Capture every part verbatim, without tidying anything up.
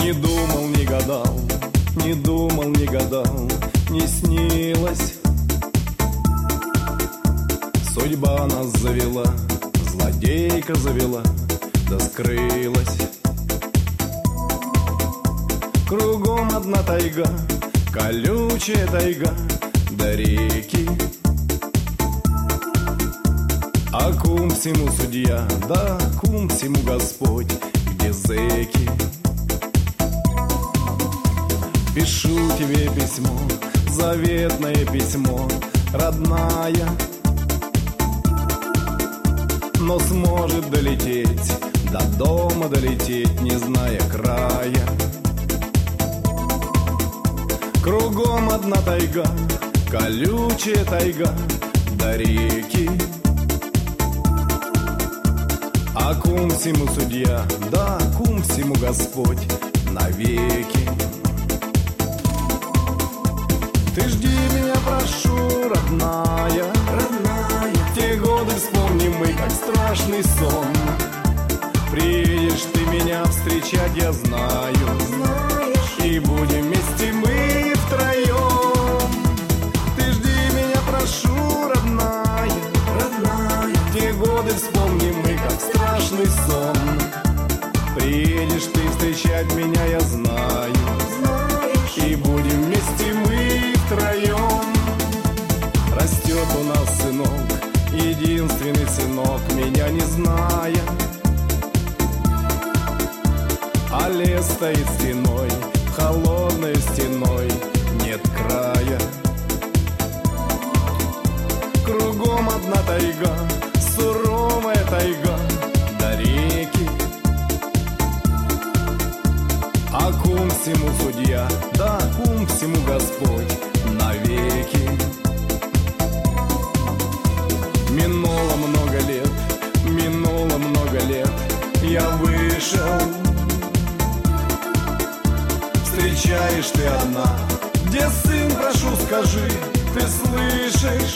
Не думал, не гадал, не думал, не гадал, не снилось. Судьба нас завела, злодейка завела, да скрылась. Кругом одна тайга, колючая тайга, да реки. А кум всему судья, да кум всему Господь, где зэки. Пишу тебе письмо, заветное письмо, родная, но сможет долететь, до дома долететь, не зная края. Кругом одна тайга, колючая тайга, да реки. А кум всему судья, да кум всему Господь навеки. Ты жди меня, прошу, родная, родная. Те годы вспомним мы, как страшный сон. Приедешь ты меня встречать, я знаю, знаешь, и будем вместе мы втроем. Ты жди меня, прошу, родная, родная. Те годы вспомним мы, как страшный сон. Приедешь ты встречать меня, я знаю, знаешь, и будем вместе мы втроем. Растет у нас сынок, единственный сынок, меня не зная. А лес стоит стеной, холодной стеной, нет края. Кругом одна тайга, суровая тайга, да реки. А кум всему судья, да кум всему Господь навеки. Минуло много лет, минуло много лет, я вышел. Встречаешь ты одна, где сын, прошу, скажи, ты слышишь?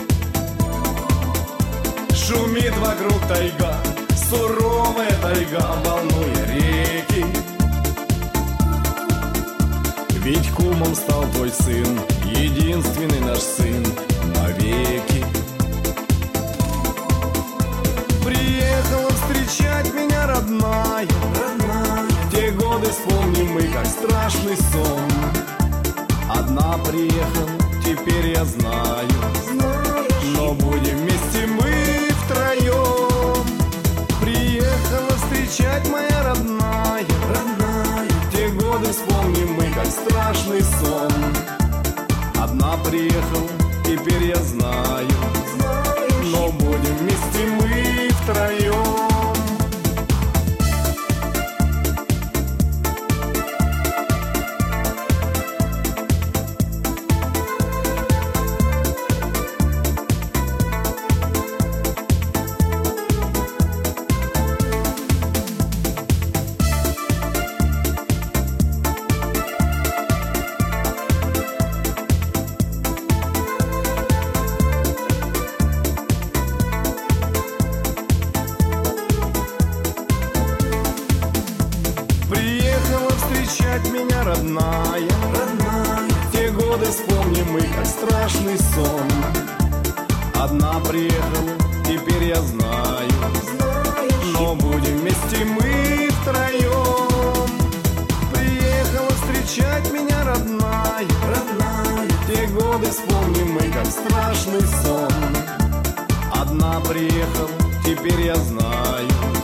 Шумит вокруг тайга, суровая тайга, волнуя реки. Ведь кумом стал твой сын, единственный наш сын навеки. Приехала встречать меня, родная, родная. Те годы вспомним мы, как страшный сон. Одна приехала, теперь я знаю, знаешь, но будем вместе мы втроем. Приехала встречать моя родная, родная. Те годы вспомним мы, как страшный сон. Одна приехала, теперь я знаю, знаешь, но будем вместе мы втроем. Встречать меня, родная, родная. Те годы вспомним мы, как страшный сон. Одна приехала, теперь я знаю, знаешь, но будем вместе мы втроем. Приехала встречать меня, родная, родная. Те годы вспомним мы, как страшный сон. Одна приехала, теперь я знаю,